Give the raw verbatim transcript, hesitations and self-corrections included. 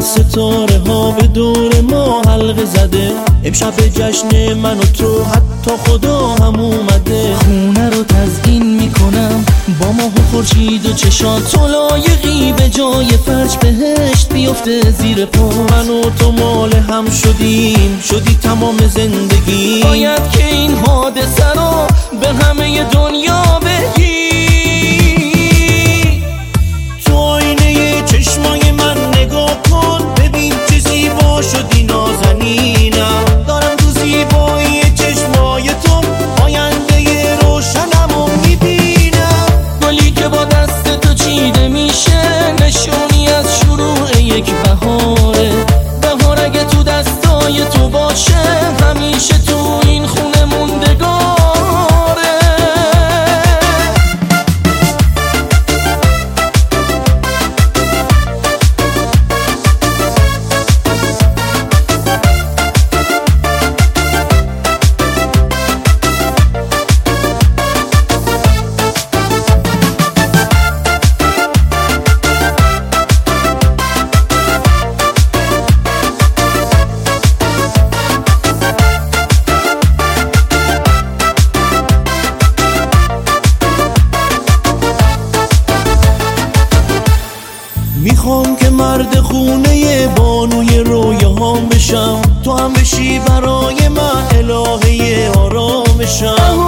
از ستاره ها به دور ما حلقه زده. امشب جشن من و تو حتی خدا هم اومده. خونه رو تزیین میکنم با ماه و خورشید و چشات، تو لایقی به جای فرش بهشت بیفته زیر پا. من و تو مال هم شدیم، شدی تمام زندگی. باید که این حادثه رو به همه دنیا بگی. تو آینه چشمای من نگاه کن، ببین چه زیبا شدی نازنینم. دارم تو زیبایی چشمای تو آینده روشنمو میبینم. گلی که با دست تو چیده میشه نشونی از شروع یک بهاره. بهار اگه تو دستای تو باشه همیشه تو این خونه موندگاره. میخوام که مرد خونه بانوی رویاهام بشم، تو هم بشی برای من الهه آرامشم.